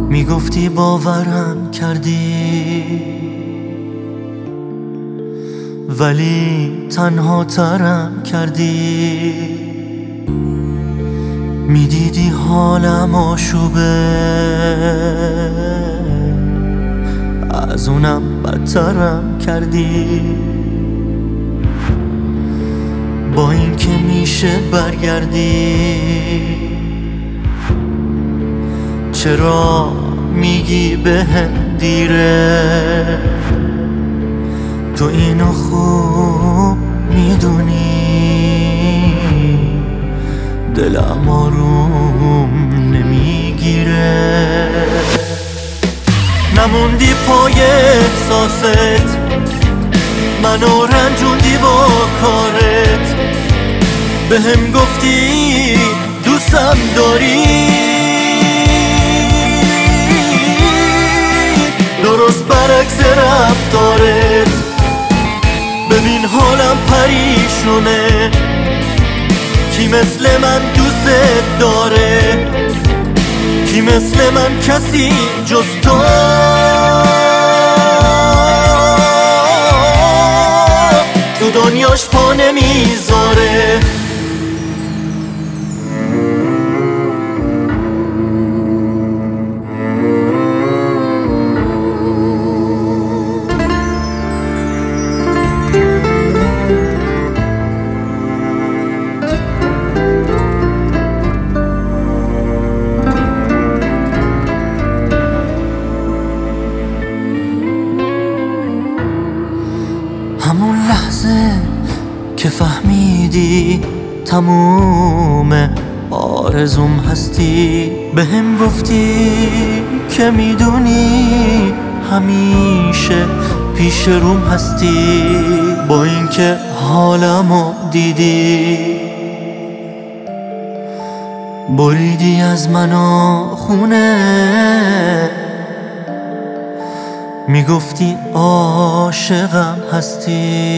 میگفتی باورم کردی، ولی تنها ترم کردی. میدیدی حالم آشوبه، از اونم بدترم کردی. با این که میشه برگردی، چرا میگی بهم دیره؟ تو اینو خوب میدونی، دلم آروم نمیگیره. نموندی پای احساست، منو رنجوندی با کارت. بهم گفتی دوستم داری، درست برعکس رفتارت. ببین حالم پریشونه، کی مثل من دوست داره؟ کی مثل من کسی جز تو؟ تو دنیاش پا نمیذاره. همون لحظه که فهمیدی تموم آرزوم هستی، بهم گفتی که میدونی همیشه پیش روم هستی. با اینکه حالمو دیدی، بریدی از منو خونه. میگفتی عاشقم هستی،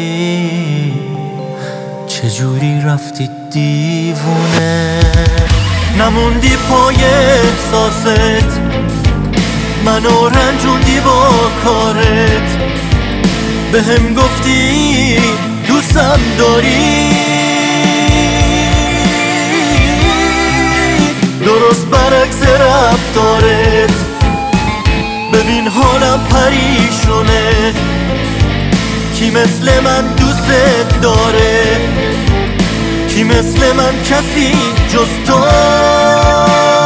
چجوری رفتی دیوونه؟ نموندی پای احساست، منو رنجوندی با کارت. بهم گفتی دوستم داری، درست برعکس رفتارت. ببین حالم پریشونه، کی مثل من دوست داره؟ کی مثل من کسی جز تو؟